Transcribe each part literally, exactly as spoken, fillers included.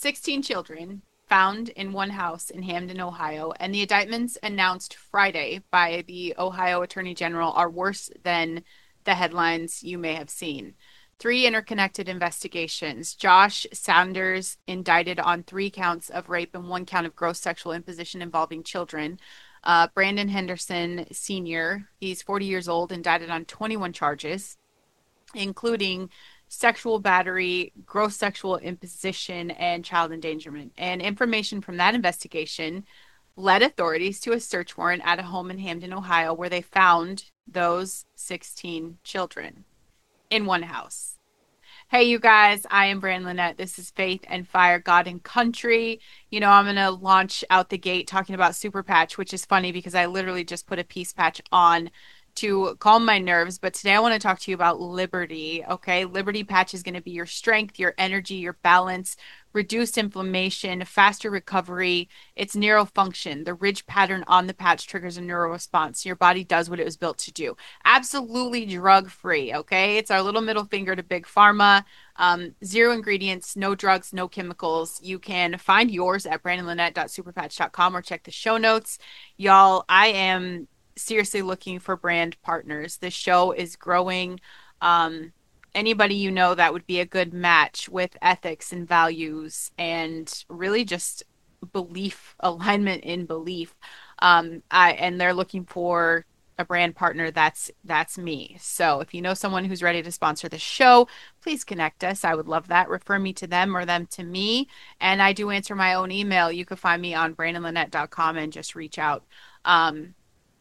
sixteen children found in one house in Hamden, Ohio, and the indictments announced Friday by the Ohio Attorney General are worse than the headlines you may have seen. Three interconnected investigations. Josh Sanders indicted on three counts of rape and one count of gross sexual imposition involving children. Uh, Brandon Henderson Senior, he's forty years old, indicted on twenty-one charges, including sexual battery, gross sexual imposition, and child endangerment. And information from that investigation led authorities to a search warrant at a home in Hamden, Ohio, where they found those sixteen children in one house. Hey, you guys, I am Brand Lynette. This is Faith and Fire, God and Country. You know, I'm going to launch out the gate talking about Super Patch, which is funny because I literally just put a peace patch on to calm my nerves. But today I want to talk to you about Liberty. Okay. Liberty Patch is going to be your strength, your energy, your balance, reduced inflammation, faster recovery. It's neurofunction. The ridge pattern on the patch triggers a neural response. Your body does what it was built to do. Absolutely drug free. Okay. It's our little middle finger to Big Pharma. Um, zero ingredients, no drugs, no chemicals. You can find yours at brandon lynette dot super patch dot com or check the show notes. Y'all, I am seriously looking for brand partners. This show is growing. Um, anybody you know that would be a good match with ethics and values and really just belief alignment in belief. Um, I and they're looking for a brand partner. That's that's me. So if you know someone who's ready to sponsor the show, please connect us. I would love that. Refer me to them or them to me. And I do answer my own email. You can find me on brandon lynette dot com and just reach out. Um,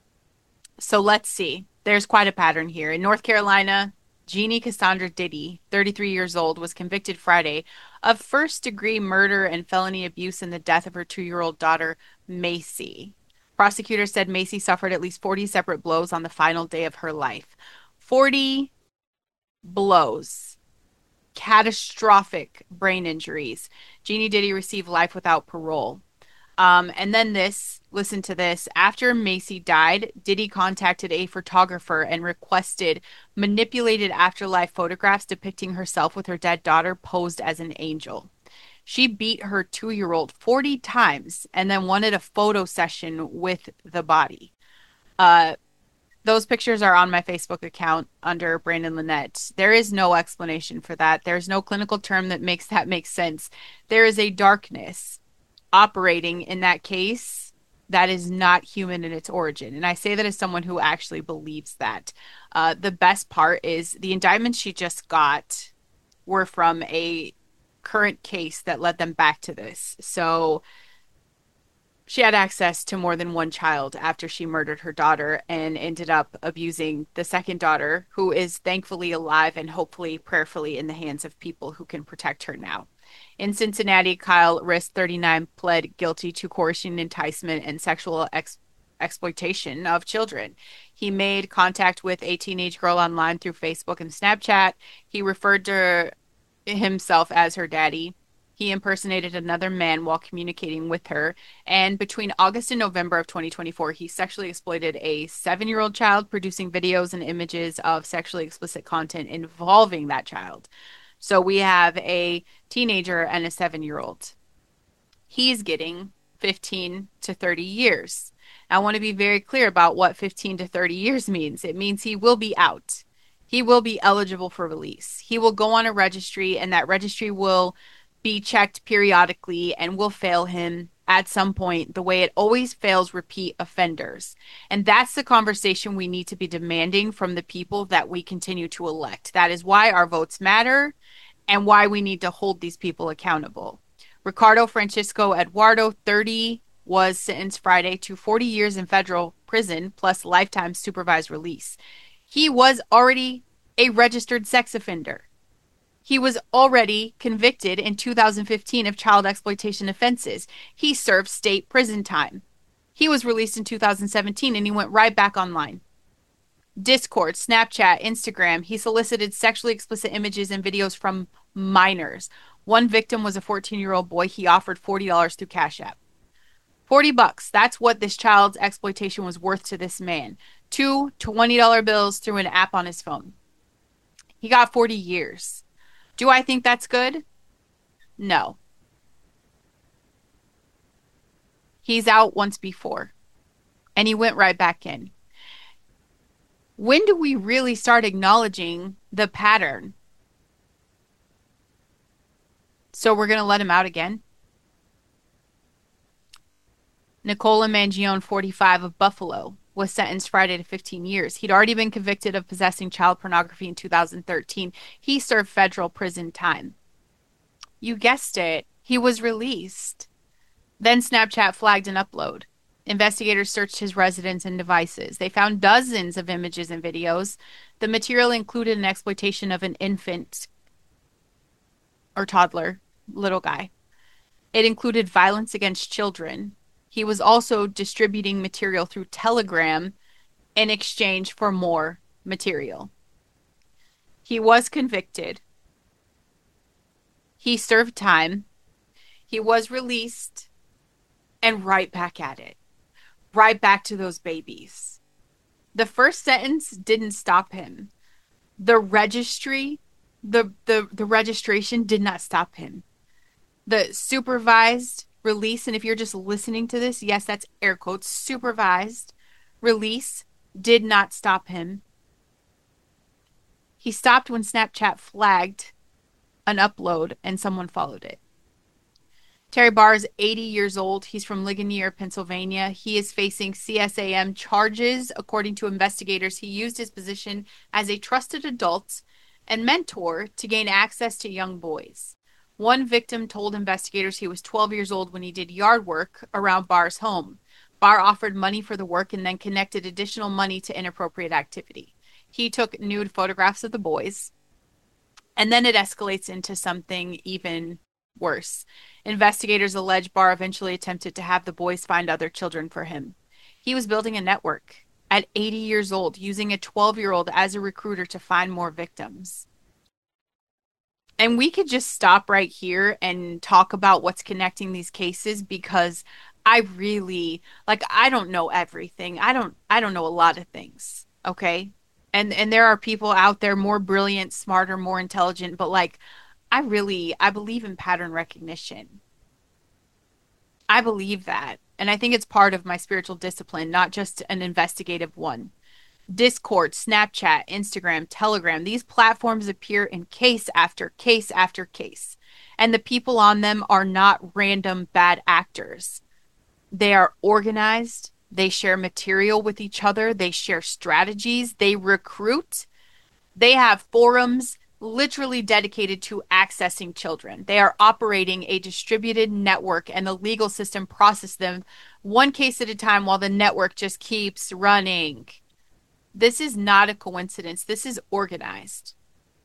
So let's see. There's quite a pattern here. In North Carolina, Jeannie Cassandra Diddy, thirty-three years old, was convicted Friday of first-degree murder and felony abuse in the death of her two-year-old daughter, Macy. Prosecutors said Macy suffered at least forty separate blows on the final day of her life. forty blows. Catastrophic brain injuries. Jeannie Diddy received life without parole. Um, and then this, listen to this. After Macy died, Diddy contacted a photographer and requested manipulated afterlife photographs depicting herself with her dead daughter posed as an angel. She beat her two-year-old forty times and then wanted a photo session with the body. Uh, those pictures are on my Facebook account under Brandon Lynette. There is no explanation for that. There's no clinical term that makes that make sense. There is a darkness operating in that case that is not human in its origin. And I say that as someone who actually believes that. Uh, the best part is the indictments she just got were from a current case that led them back to this. So she had access to more than one child after she murdered her daughter and ended up abusing the second daughter, who is thankfully alive and hopefully prayerfully in the hands of people who can protect her now. In Cincinnati, Kyle Risk, thirty-nine, pled guilty to coercion, enticement, and sexual ex- exploitation of children. He made contact with a teenage girl online through Facebook and Snapchat. He referred to himself as her daddy. He impersonated another man while communicating with her. And between August and November of twenty twenty-four, he sexually exploited a seven-year-old child, producing videos and images of sexually explicit content involving that child. So we have a teenager and a seven-year-old. He's getting fifteen to thirty years. I want to be very clear about what fifteen to thirty years means. It means he will be out. He will be eligible for release. He will go on a registry, and that registry will be checked periodically and will fail him at some point, the way it always fails repeat offenders. And that's the conversation we need to be demanding from the people that we continue to elect. That is why our votes matter and why we need to hold these people accountable. Ricardo Francisco Eduardo, thirty, was sentenced Friday to forty years in federal prison plus lifetime supervised release. He was already a registered sex offender. He was already convicted in two thousand fifteen of child exploitation offenses. He served state prison time. He was released in two thousand seventeen and he went right back online. Discord, Snapchat, Instagram. He solicited sexually explicit images and videos from minors. One victim was a fourteen-year-old boy. He offered forty dollars through Cash App. forty bucks. That's what this child's exploitation was worth to this man. Two twenty dollar bills through an app on his phone. He got forty years. Do I think that's good? No. He's out once before and he went right back in. When do we really start acknowledging the pattern? So we're going to let him out again? Nicola Mangione, forty-five, of Buffalo, was sentenced Friday to fifteen years. He'd already been convicted of possessing child pornography in two thousand thirteen. He served federal prison time. You guessed it. He was released. Then Snapchat flagged an upload. Investigators searched his residence and devices. They found dozens of images and videos. The material included an exploitation of an infant or toddler, little guy. It included violence against children. He was also distributing material through Telegram in exchange for more material. He was convicted. He served time. He was released and right back at it. Right back to those babies. The first sentence didn't stop him. The registry, the, the, the registration did not stop him. The supervised release, and if you're just listening to this, yes, that's air quotes, supervised release did not stop him. He stopped when Snapchat flagged an upload and someone followed it. Terry Barr is eighty years old. He's from Ligonier, Pennsylvania. He is facing C S A M charges. According to investigators, he used his position as a trusted adult and mentor to gain access to young boys. One victim told investigators he was twelve years old when he did yard work around Barr's home. Barr offered money for the work and then connected additional money to inappropriate activity. He took nude photographs of the boys, and then it escalates into something even worse. Investigators allege Barr eventually attempted to have the boys find other children for him. He was building a network at eighty years old, using a twelve-year-old as a recruiter to find more victims. And we could just stop right here and talk about what's connecting these cases, because I really, like, I don't know everything. I don't I don't know a lot of things, okay? And and there are people out there more brilliant, smarter, more intelligent, but like I really I believe in pattern recognition. I believe that. And I think it's part of my spiritual discipline, not just an investigative one. Discord, Snapchat, Instagram, Telegram, these platforms appear in case after case after case. And the people on them are not random bad actors. They are organized. They share material with each other. They share strategies. They recruit. They have forums literally dedicated to accessing children. They are operating a distributed network, and the legal system processes them one case at a time while the network just keeps running. This is not a coincidence. This is organized.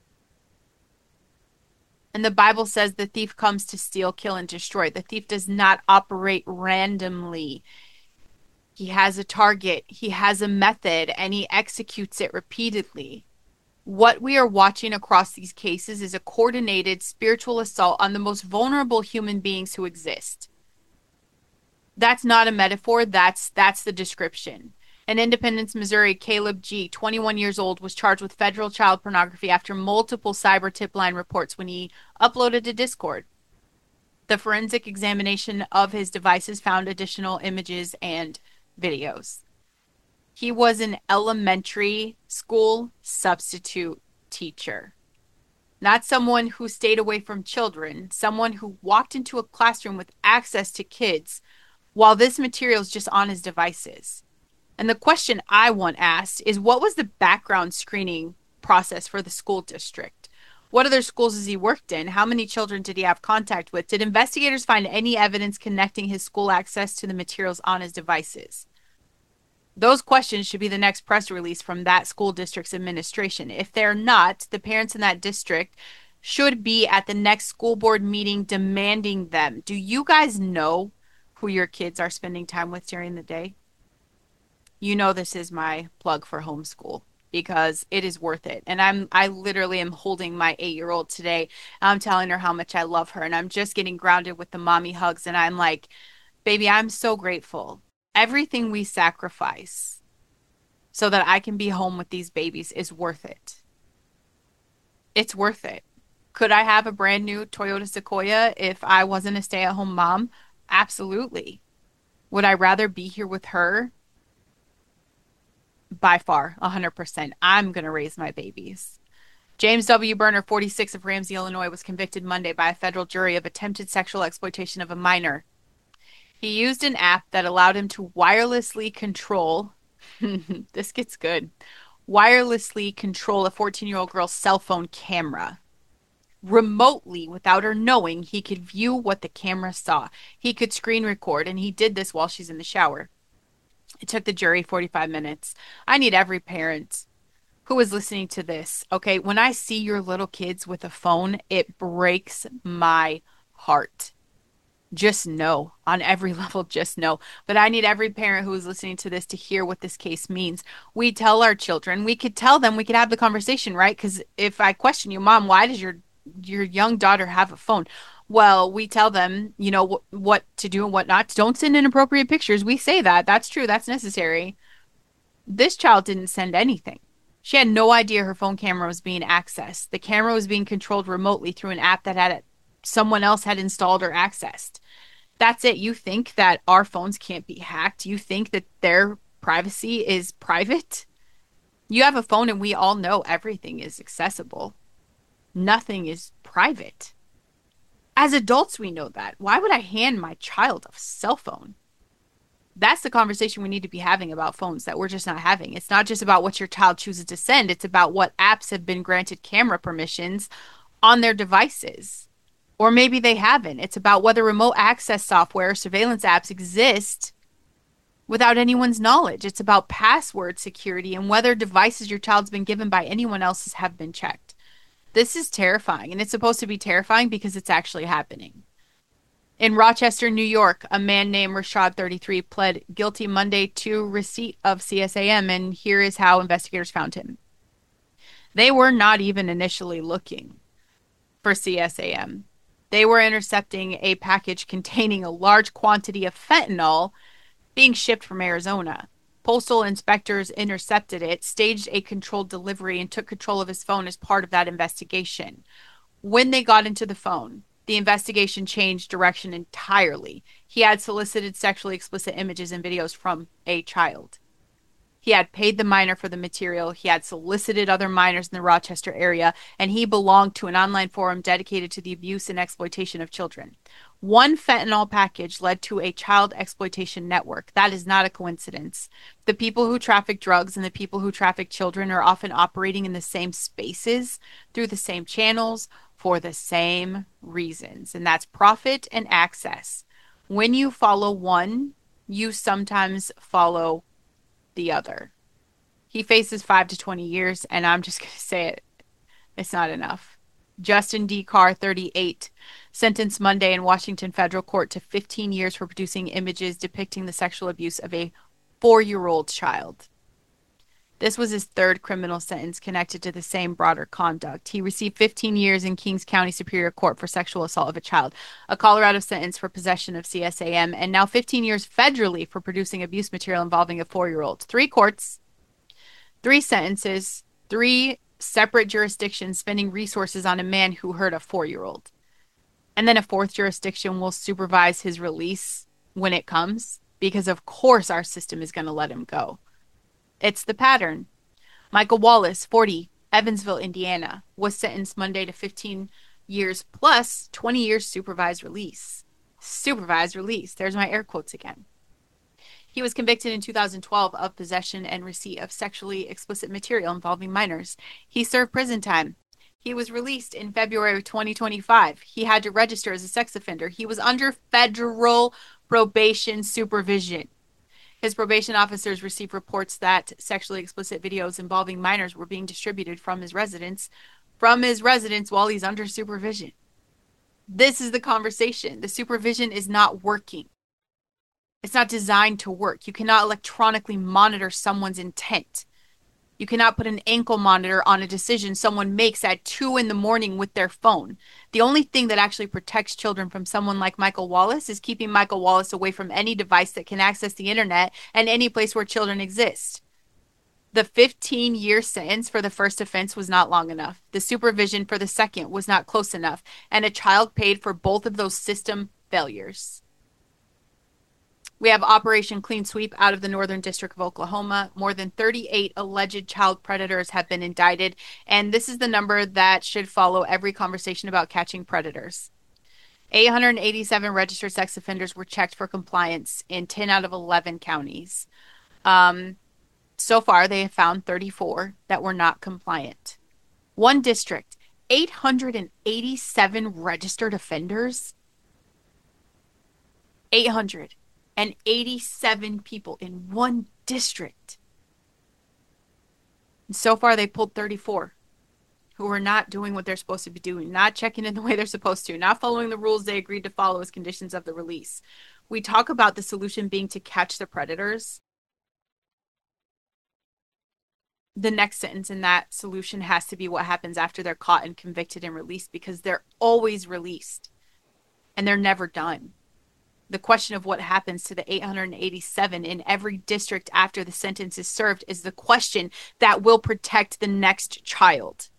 And the Bible says the thief comes to steal, kill, and destroy. The thief does not operate randomly. He has a target, he has a method, and he executes it repeatedly. What we are watching across these cases is a coordinated spiritual assault on the most vulnerable human beings who exist. That's not a metaphor, that's that's the description. In Independence, Missouri, Caleb G., twenty-one years old, was charged with federal child pornography after multiple cyber tip line reports when he uploaded to Discord. The forensic examination of his devices found additional images and videos. He was an elementary school substitute teacher. Not someone who stayed away from children, someone who walked into a classroom with access to kids while this material is just on his devices. And the question I want asked is, what was the background screening process for the school district? What other schools has he worked in? How many children did he have contact with? Did investigators find any evidence connecting his school access to the materials on his devices? Those questions should be the next press release from that school district's administration. If they're not, the parents in that district should be at the next school board meeting demanding them. Do you guys know who your kids are spending time with during the day? You know this is my plug for homeschool, because it is worth it. And I'm I literally am holding my eight-year-old today. I'm telling her how much I love her, and I'm just getting grounded with the mommy hugs, and I'm like, baby, I'm so grateful. Everything we sacrifice so that I can be home with these babies is worth it. It's worth it. Could I have a brand new Toyota Sequoia if I wasn't a stay-at-home mom? Absolutely. Would I rather be here with her? By far, one hundred percent. I'm going to raise my babies. James W. Berner, forty-six, of Ramsey, Illinois, was convicted Monday by a federal jury of attempted sexual exploitation of a minor. He used an app that allowed him to wirelessly control, this gets good, wirelessly control a fourteen-year-old girl's cell phone camera. Remotely, without her knowing, he could view what the camera saw. He could screen record, and he did this while she's in the shower. It took the jury forty-five minutes. I need every parent who is listening to this, okay? When I see your little kids with a phone, it breaks my heart. Just know, on every level, just know. But I need every parent who is listening to this to hear what this case means. We tell our children, we could tell them, we could have the conversation, right? Because if I question you, Mom, why does your your young daughter have a phone? Well, we tell them, you know, wh- what to do and what not. Don't send inappropriate pictures. We say that. That's true. That's necessary. This child didn't send anything. She had no idea her phone camera was being accessed. The camera was being controlled remotely through an app that had someone else had installed or accessed. That's it. You think that our phones can't be hacked? You think that their privacy is private? You have a phone and we all know everything is accessible. Nothing is private. As adults, we know that. Why would I hand my child a cell phone? That's the conversation we need to be having about phones that we're just not having. It's not just about what your child chooses to send. It's about what apps have been granted camera permissions on their devices. Or maybe they haven't. It's about whether remote access software or surveillance apps exist without anyone's knowledge. It's about password security and whether devices your child's been given by anyone else's have been checked. This is terrifying, and it's supposed to be terrifying because it's actually happening. In Rochester, New York, a man named Rashad, thirty-three, pled guilty Monday to receipt of C S A M, and here is how investigators found him. They were not even initially looking for C S A M. They were intercepting a package containing a large quantity of fentanyl being shipped from Arizona. Postal inspectors intercepted it, staged a controlled delivery, and took control of his phone as part of that investigation. When they got into the phone, the investigation changed direction entirely. He had solicited sexually explicit images and videos from a child. He had paid the minor for the material. He had solicited other minors in the Rochester area, and he belonged to an online forum dedicated to the abuse and exploitation of children. One fentanyl package led to a child exploitation network. That is not a coincidence. The people who traffic drugs and the people who traffic children are often operating in the same spaces, through the same channels, for the same reasons, and that's profit and access. When you follow one, you sometimes follow the other. He faces five to twenty years, and I'm just going to say it. It's not enough. Justin D. Carr, thirty-eight, sentenced Monday in Washington federal court to fifteen years for producing images depicting the sexual abuse of a four-year-old child. This was his third criminal sentence connected to the same broader conduct. He received fifteen years in Kings County Superior Court for sexual assault of a child, a Colorado sentence for possession of C S A M, and now fifteen years federally for producing abuse material involving a four-year-old. Three courts, three sentences, three separate jurisdictions spending resources on a man who hurt a four-year-old. And then a fourth jurisdiction will supervise his release when it comes, because of course our system is going to let him go. It's the pattern. Michael Wallace, forty, Evansville, Indiana, was sentenced Monday to fifteen years plus twenty years supervised release. Supervised release. There's my air quotes again. He was convicted in two thousand twelve of possession and receipt of sexually explicit material involving minors. He served prison time. He was released in February of twenty twenty-five. He had to register as a sex offender. He was under federal probation supervision. His probation officers received reports that sexually explicit videos involving minors were being distributed from his residence, from his residence while he's under supervision. This is the conversation. The supervision is not working. It's not designed to work. You cannot electronically monitor someone's intent. You cannot put an ankle monitor on a decision someone makes at two in the morning with their phone. The only thing that actually protects children from someone like Michael Wallace is keeping Michael Wallace away from any device that can access the internet and any place where children exist. The fifteen-year sentence for the first offense was not long enough. The supervision for the second was not close enough, and a child paid for both of those system failures. We have Operation Clean Sweep out of the Northern District of Oklahoma. More than thirty-eight alleged child predators have been indicted. And this is the number that should follow every conversation about catching predators. eight hundred eighty-seven registered sex offenders were checked for compliance in ten out of eleven counties. Um, so far, they have found thirty-four that were not compliant. One district, eight hundred eighty-seven registered offenders. eight hundred eighty-seven people in one district. And so far, they pulled thirty-four who are not doing what they're supposed to be doing, not checking in the way they're supposed to, not following the rules they agreed to follow as conditions of the release. We talk about the solution being to catch the predators. The next sentence in that solution has to be what happens after they're caught and convicted and released, because they're always released and they're never done. The question of what happens to the eight hundred eighty-seven in every district after the sentence is served is the question that will protect the next child.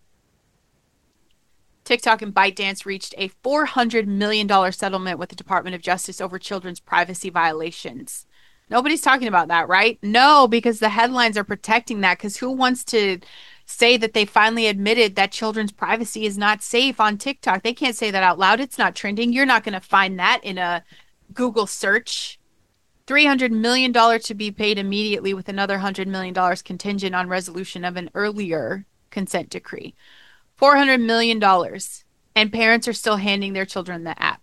TikTok and ByteDance reached a four hundred million dollars settlement with the Department of Justice over children's privacy violations. Nobody's talking about that, right? No, because the headlines are protecting that, because who wants to say that they finally admitted that children's privacy is not safe on TikTok? They can't say that out loud. It's not trending. You're not going to find that in a Google search. three hundred million dollars to be paid immediately, with another one hundred million dollars contingent on resolution of an earlier consent decree. four hundred million dollars. And parents are still handing their children the app.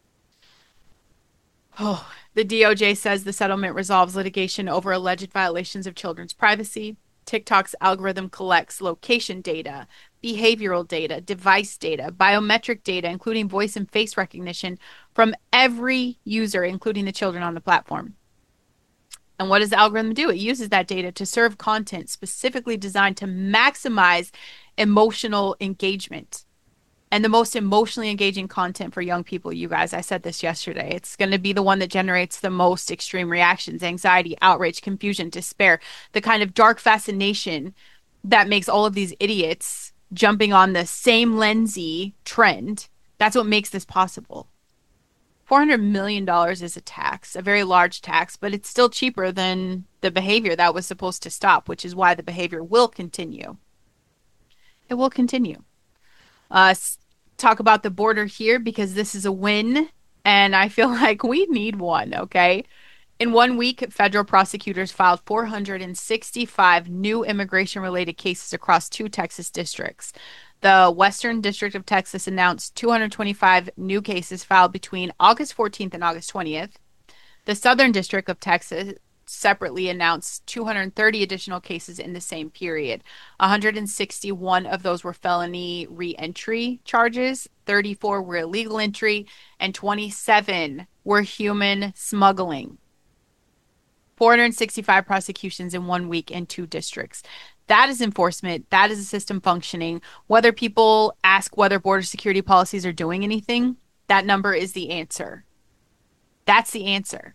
Oh, the D O J says the settlement resolves litigation over alleged violations of children's privacy. TikTok's algorithm collects location data, behavioral data, device data, biometric data, including voice and face recognition from every user, including the children on the platform. And what does the algorithm do? It uses that data to serve content specifically designed to maximize emotional engagement. And the most emotionally engaging content for young people, you guys, I said this yesterday, it's going to be the one that generates the most extreme reactions: anxiety, outrage, confusion, despair, the kind of dark fascination that makes all of these idiots jumping on the same lensy trend. That's what makes this possible. four hundred million dollars is a tax, a very large tax, but it's still cheaper than the behavior that was supposed to stop, which is why the behavior will continue. It will continue. Uh, talk about the border here, because this is a win, and I feel like we need one, okay? In one week, federal prosecutors filed four hundred sixty-five new immigration-related cases across two Texas districts. The Western District of Texas announced two hundred twenty-five new cases filed between August fourteenth and August twentieth. The Southern District of Texas separately announced two hundred thirty additional cases in the same period. one hundred sixty-one of those were felony re-entry charges, thirty-four were illegal entry, and twenty-seven were human smuggling. four hundred sixty-five prosecutions in one week in two districts. That is enforcement. That is a system functioning. Whether people ask whether border security policies are doing anything, that number is the answer. That's the answer.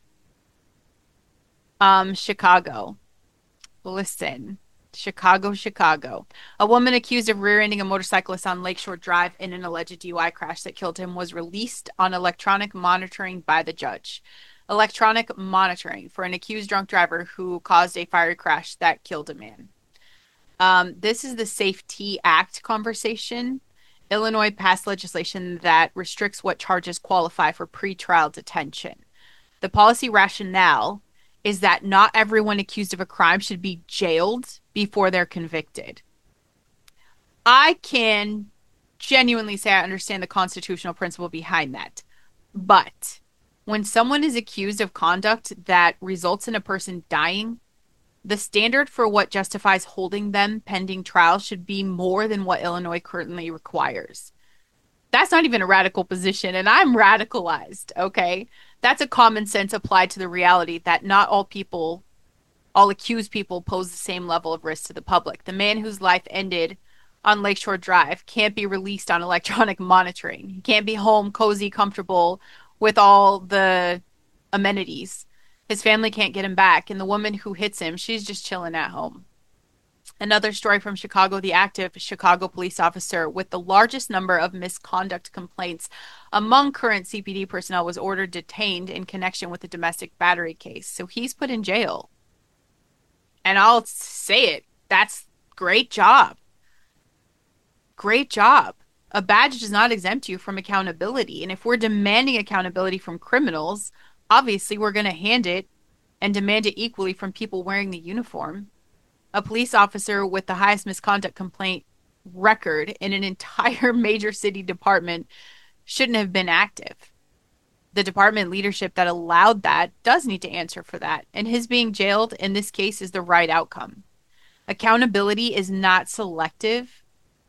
Um, Chicago. Listen. Chicago, Chicago. A woman accused of rear-ending a motorcyclist on Lakeshore Drive in an alleged D U I crash that killed him was released on electronic monitoring by the judge. Electronic monitoring for an accused drunk driver who caused a fiery crash that killed a man. Um, this is the SAFE-T Act conversation. Illinois passed legislation that restricts what charges qualify for pretrial detention. The policy rationale is that not everyone accused of a crime should be jailed before they're convicted. I can genuinely say I understand the constitutional principle behind that. But when someone is accused of conduct that results in a person dying, the standard for what justifies holding them pending trial should be more than what Illinois currently requires. That's not even a radical position, and I'm radicalized, okay? That's a common sense applied to the reality that not all people, all accused people, pose the same level of risk to the public. The man whose life ended on Lakeshore Drive can't be released on electronic monitoring. He can't be home, cozy, comfortable with all the amenities. His family can't get him back, and the woman who hits him, she's just chilling at home. Another story from Chicago: the active Chicago police officer with the largest number of misconduct complaints among current C P D personnel was ordered detained in connection with the domestic battery case. So he's put in jail. And I'll say it, that's great job. Great job. A badge does not exempt you from accountability. And if we're demanding accountability from criminals, obviously we're going to hand it and demand it equally from people wearing the uniform. A police officer with the highest misconduct complaint record in an entire major city department shouldn't have been active. The department leadership that allowed that does need to answer for that. And his being jailed in this case is the right outcome. Accountability is not selective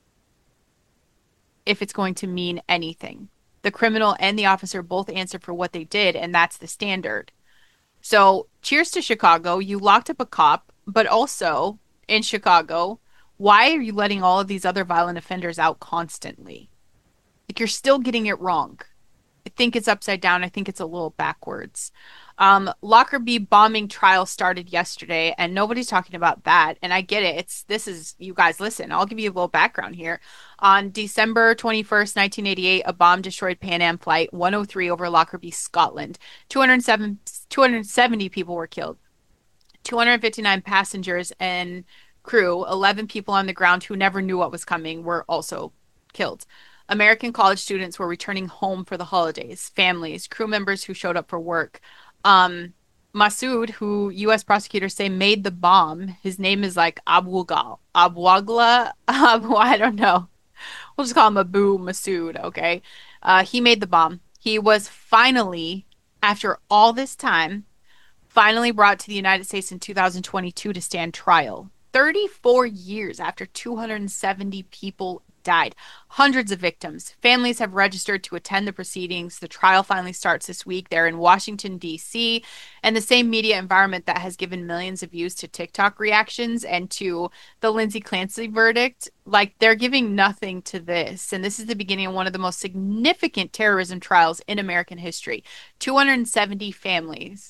if it's going to mean anything. The criminal and the officer both answer for what they did, and that's the standard. So, cheers to Chicago. You locked up a cop, but also in Chicago, why are you letting all of these other violent offenders out constantly? Like, you're still getting it wrong. I think it's upside down. I think it's a little backwards. Um, Lockerbie bombing trial started yesterday, and nobody's talking about that. And I get it. It's this is you guys listen. I'll give you a little background here. On December twenty-first, nineteen eighty-eight, a bomb destroyed Pan Am Flight one oh three over Lockerbie, Scotland. two hundred seven, two hundred seventy people were killed. two hundred fifty-nine passengers and crew, eleven people on the ground who never knew what was coming, were also killed. American college students were returning home for the holidays, families, crew members who showed up for work. Um, Masood, who U S prosecutors say made the bomb, his name is like Abwugal, Abwagla, Abu, I don't know. We'll just call him Abu Masood, okay? Uh, he made the bomb. He was finally, after all this time, finally brought to the United States in two thousand twenty-two to stand trial. thirty-four years after two hundred seventy people died. Hundreds of victims. Families have registered to attend the proceedings. The trial finally starts this week. They're in Washington, D C, and the same media environment that has given millions of views to TikTok reactions and to the Lindsay Clancy verdict. Like, they're giving nothing to this. And this is the beginning of one of the most significant terrorism trials in American history. two hundred seventy families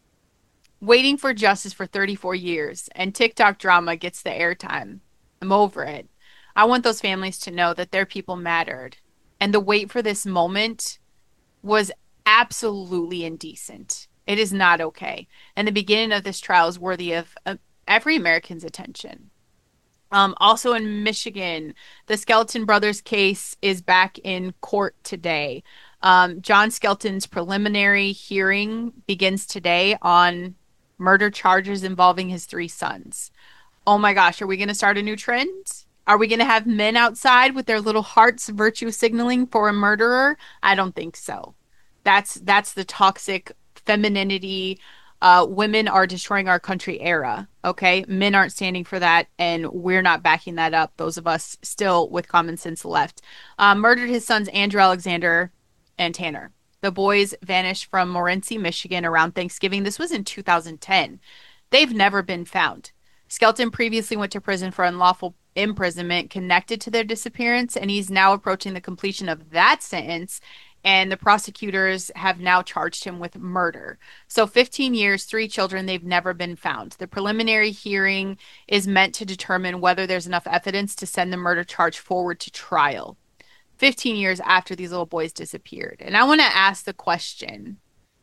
waiting for justice for thirty-four years, and TikTok drama gets the airtime. I'm over it. I want those families to know that their people mattered. And the wait for this moment was absolutely indecent. It is not okay. And the beginning of this trial is worthy of, of every American's attention. Um, also in Michigan, the Skelton brothers case is back in court today. Um, John Skelton's preliminary hearing begins today on murder charges involving his three sons. Oh my gosh, are we going to start a new trend? Are we going to have men outside with their little hearts virtue signaling for a murderer? I don't think so. That's that's the toxic femininity, uh, women are destroying our country era. Okay, men aren't standing for that, and we're not backing that up. Those of us still with common sense left. Uh, murdered his sons Andrew Alexander and Tanner. The boys vanished from Morenci, Michigan around Thanksgiving. This was in two thousand ten. They've never been found. Skelton previously went to prison for unlawful imprisonment connected to their disappearance, and he's now approaching the completion of that sentence, and the prosecutors have now charged him with murder. So fifteen years, three children, they've never been found. The preliminary hearing is meant to determine whether there's enough evidence to send the murder charge forward to trial fifteen years after these little boys disappeared. And I want to ask the question,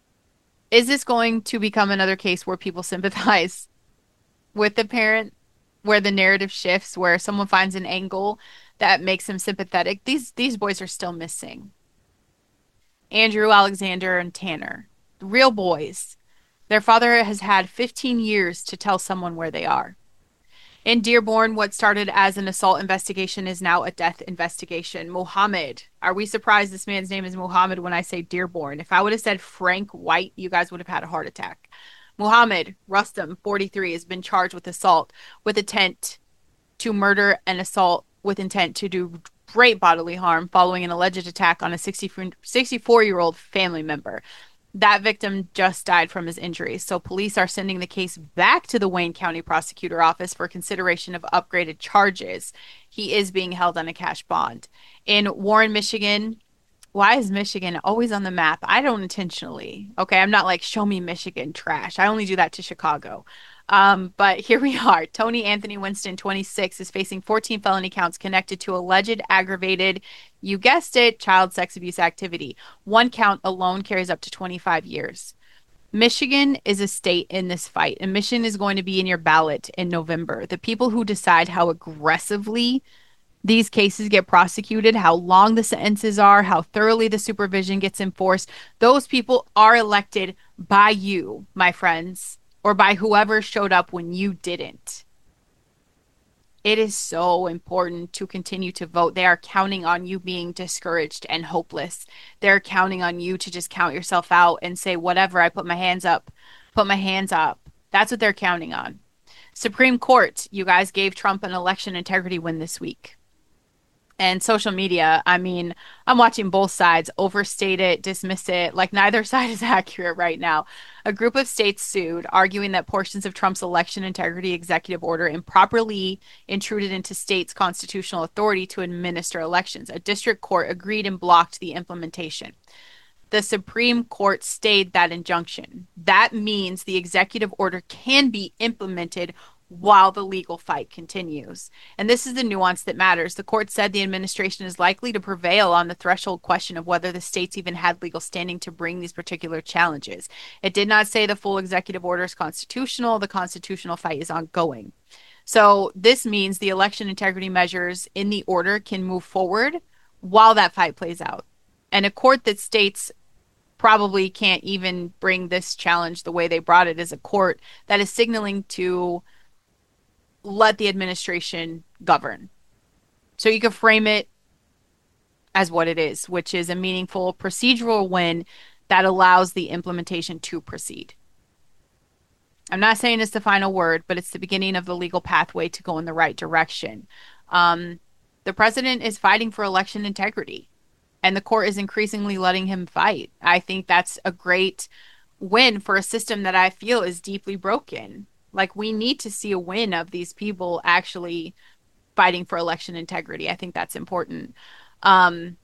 is this going to become another case where people sympathize with the parent, where the narrative shifts, where someone finds an angle that makes them sympathetic? These these boys are still missing. Andrew, Alexander, and Tanner, real boys. Their father has had fifteen years to tell someone where they are. In Dearborn, what started as an assault investigation is now a death investigation. Mohammed. Are we surprised this man's name is Mohammed when I say Dearborn? If I would have said Frank White, you guys would have had a heart attack. Mohammed Rustam, forty-three, has been charged with assault with intent to murder and assault with intent to do great bodily harm following an alleged attack on a sixty-four-year-old family member. That victim just died from his injuries, so police are sending the case back to the Wayne County Prosecutor Office for consideration of upgraded charges. He is being held on a cash bond. In Warren, Michigan, why is Michigan always on the map? I don't intentionally. Okay, I'm not like, show me Michigan trash. I only do that to Chicago. Um, but here we are. Tony Anthony Winston, twenty-six, is facing fourteen felony counts connected to alleged aggravated, you guessed it, child sex abuse activity. One count alone carries up to twenty-five years. Michigan is a state in this fight, and Michigan is going to be in your ballot in November. The people who decide how aggressively these cases get prosecuted, how long the sentences are, how thoroughly the supervision gets enforced, those people are elected by you, my friends, or by whoever showed up when you didn't. It is so important to continue to vote. They are counting on you being discouraged and hopeless. They're counting on you to just count yourself out and say, whatever, I put my hands up, put my hands up. That's what they're counting on. Supreme Court, you guys gave Trump an election integrity win this week. And social media, I mean, I'm watching both sides overstate it, dismiss it, like neither side is accurate right now. A group of states sued, arguing that portions of Trump's election integrity executive order improperly intruded into states' constitutional authority to administer elections. A district court agreed and blocked the implementation. The Supreme Court stayed that injunction. That means the executive order can be implemented while the legal fight continues. And this is the nuance that matters. The court said the administration is likely to prevail on the threshold question of whether the states even had legal standing to bring these particular challenges. It did not say the full executive order is constitutional. The constitutional fight is ongoing. So this means the election integrity measures in the order can move forward while that fight plays out. And a court that states probably can't even bring this challenge the way they brought it is a court that is signaling to let the administration govern. So you could frame it as what it is, which is a meaningful procedural win that allows the implementation to proceed. I'm not saying it's the final word, but it's the beginning of the legal pathway to go in the right direction. Um, the president is fighting for election integrity, and the court is increasingly letting him fight. I think that's a great win for a system that I feel is deeply broken. Like, we need to see a win of these people actually fighting for election integrity. I think that's important. Um,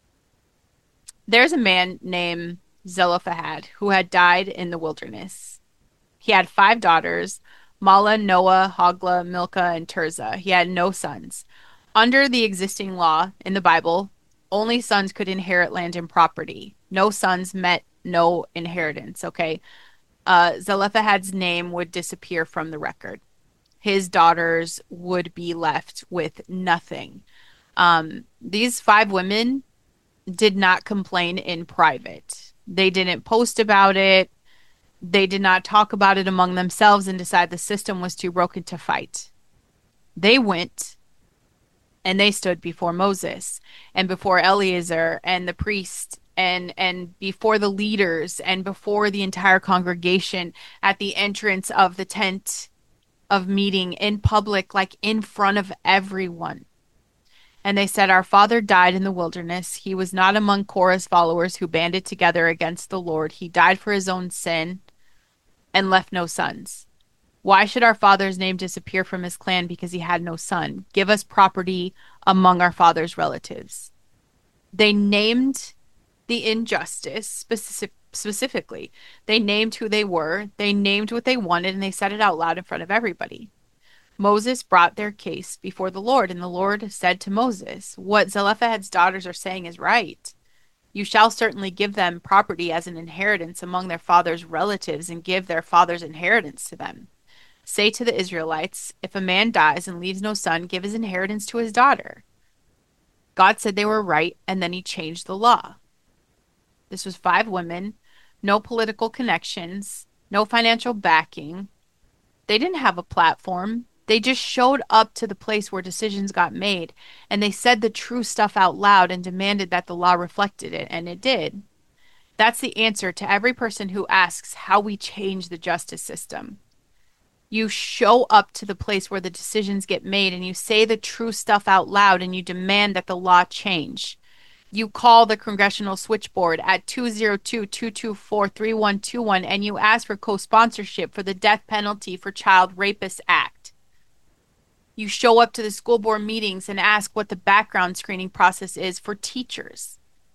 there's a man named Zelophehad who had died in the wilderness. He had five daughters, Mala, Noah, Hogla, Milcah, and Tirzah. He had no sons. Under the existing law in the Bible, only sons could inherit land and property. No sons meant no inheritance, okay? Uh, Zelophehad's name would disappear from the record. His daughters would be left with nothing. Um, these five women did not complain in private. They didn't post about it. They did not talk about it among themselves and decide the system was too broken to fight. They went and they stood before Moses and before Eleazar and the priest and and before the leaders and before the entire congregation at the entrance of the tent of meeting in public, like in front of everyone. And they said, our father died in the wilderness. He was not among Korah's followers who banded together against the Lord. He died for his own sin and left no sons. Why should our father's name disappear from his clan because he had no son? Give us property among our father's relatives. They named the injustice specific, specifically. They named who they were, they named what they wanted, and they said it out loud in front of everybody. Moses brought their case before the Lord, and the Lord said to Moses, what Zelophehad's daughters are saying is right. You shall certainly give them property as an inheritance among their father's relatives and give their father's inheritance to them. Say to the Israelites, if a man dies and leaves no son, give his inheritance to his daughter. God said they were right, and then he changed the law. This was five women, no political connections, no financial backing. They didn't have a platform. They just showed up to the place where decisions got made, and they said the true stuff out loud and demanded that the law reflected it, and it did. That's the answer to every person who asks how we change the justice system. You show up to the place where the decisions get made, and you say the true stuff out loud, and you demand that the law change. You call the congressional switchboard at two oh two, two two four, three one two one and you ask for co-sponsorship for the Death Penalty for Child Rapists Act. You show up to the school board meetings and ask what the background screening process is for teachers.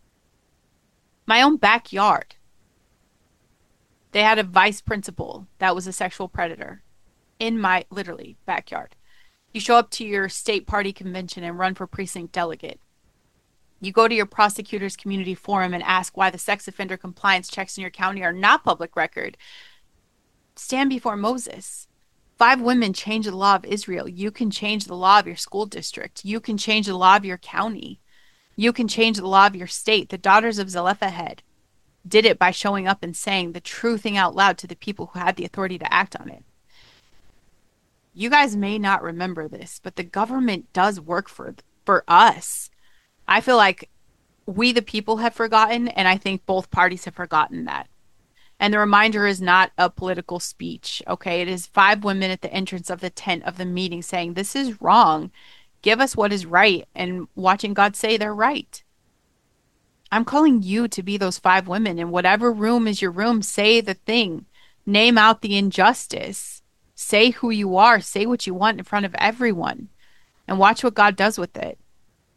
My own backyard, they had a vice principal that was a sexual predator. in my literally backyard. You show up to your state party convention and run for precinct delegate. You go to your prosecutor's community forum and ask why the sex offender compliance checks in your county are not public record. Stand before Moses. Five women change the law of Israel. You can change the law of your school district. You can change the law of your county. You can change the law of your state. The daughters of Zelophehad did it by showing up and saying the true thing out loud to the people who had the authority to act on it. You guys may not remember this, but the government does work for for us. I feel like we, the people, have forgotten, and I think both parties have forgotten that. And the reminder is not a political speech, okay? It is five women at the entrance of the tent of the meeting saying, this is wrong. Give us what is right, and watching God say they're right. I'm calling you to be those five women. In whatever room is your room, say the thing. Name out the injustice. Say who you are. Say what you want in front of everyone. And watch what God does with it.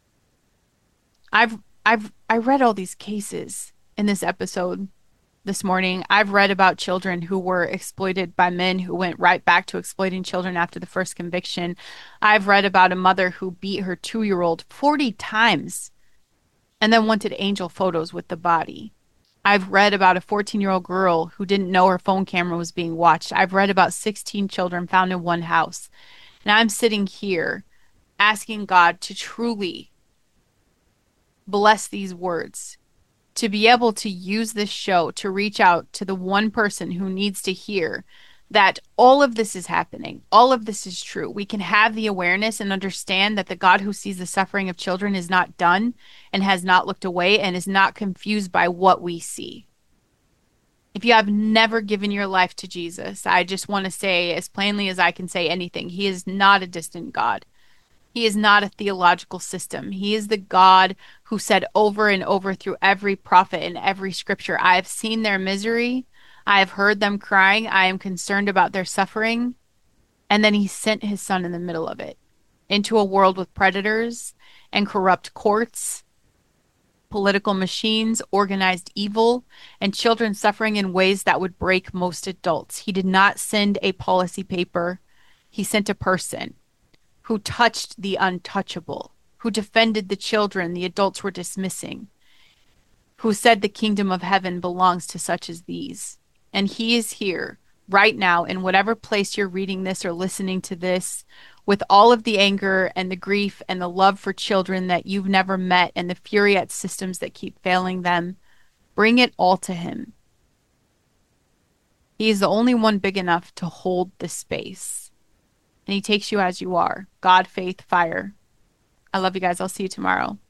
I've I've I read all these cases in this episode this morning. I've read about children who were exploited by men who went right back to exploiting children after the first conviction. I've read about a mother who beat her two-year-old forty times and then wanted angel photos with the body. I've read about a fourteen-year-old girl who didn't know her phone camera was being watched. I've read about sixteen children found in one house. And I'm sitting here asking God to truly bless these words, to be able to use this show to reach out to the one person who needs to hear that all of this is happening. All of this is true. We can have the awareness and understand that the God who sees the suffering of children is not done and has not looked away and is not confused by what we see. If you have never given your life to Jesus, I just want to say as plainly as I can say anything, he is not a distant God. He is not a theological system. He is the God who said over and over through every prophet and every scripture, I have seen their misery. I have heard them crying. I am concerned about their suffering. And then he sent his son in the middle of it into a world with predators and corrupt courts, political machines, organized evil, and children suffering in ways that would break most adults. He did not send a policy paper. He sent a person who touched the untouchable, who defended the children the adults were dismissing, who said the kingdom of heaven belongs to such as these. And he is here right now in whatever place you're reading this or listening to this, with all of the anger and the grief and the love for children that you've never met and the fury at systems that keep failing them. Bring it all to him. He is the only one big enough to hold the space. And he takes you as you are. God, faith, fire. I love you guys. I'll see you tomorrow.